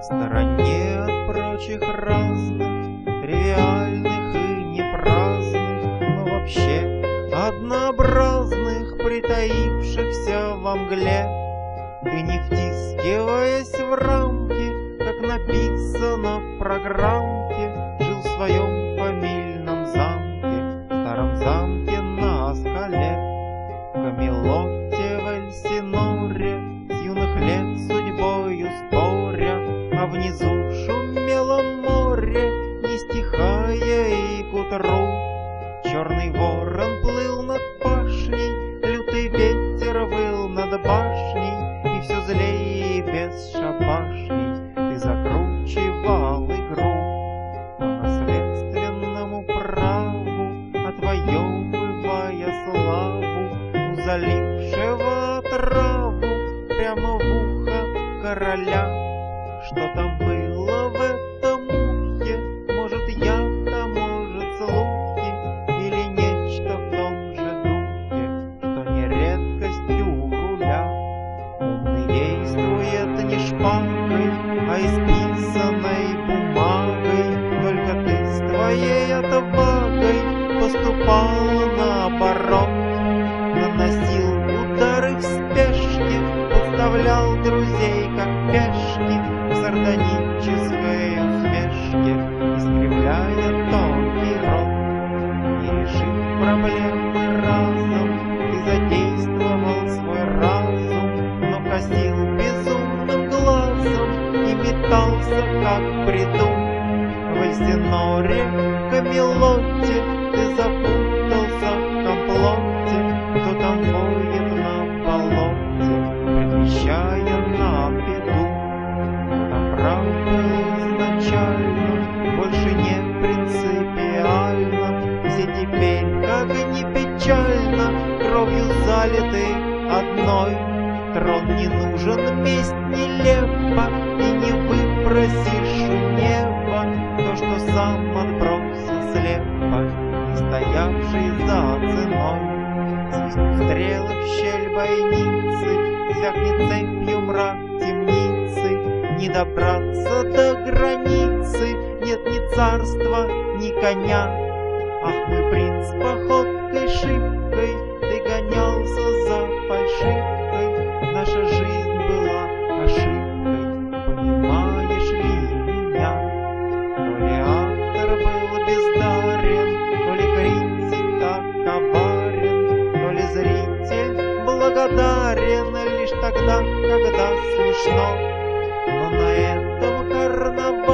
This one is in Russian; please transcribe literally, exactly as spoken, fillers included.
стороне от прочих разных, тривиальных и непраздных, но вообще однообразных, притаившихся во мгле. Ты, не втискиваясь в рамки, как написано в программке, жил в своем фамильном замке, старом замке на скале. В Камелоте, в Эльсиноре, с юных лет судьбою споря, а внизу шумело море, не стихая и к утру. Черный ворон плыл над пашней, лютый ветер выл над башней, и все злее и бесшабашней ты закручивал игру по наследственному праву, отвоевывая славу у залившего отраву прямо в ухо короля. Что там было в этом ухе? Может, яд, а может, слухи, или нечто в том же духе, что не редкость у руля. Умный действует не шпагой, а исписанной бумагой. Только ты с твоей отвагой поступал наоборот, наносил удары в спешке, подставлял друзей как пешки в сардонической усмешке, искривляя тонкий рот. Не решив проблемы разом, ты задействовал свой разум, но косил безумным глазом и метался как бреду. В Эльсиноре, в Камелоте ты запутался в комплоте, кто там воет на болоте, предвещая на беду. Кто прав был изначально, больше не принципиально, все теперь, как ни печально, кровью залиты одной. Трон не нужен, месть нелепа, и не выпросишь у неба то, что сам отбросил слепо, не стоявший за ценой. Свистнут стрелы в щель бойницы, звякнет цепью мрак темницы. Не добраться до границы, нет ни царства, ни коня. Ах, мой принц, походкой шибкой ты гонялся за фальшивкой. Наша жизнь была ошибкой, понимаешь ли меня? То ли автор был бездарен, то ли критик так коварен, то ли зритель благодарен лишь тогда, когда смешно. Но на этом карнавале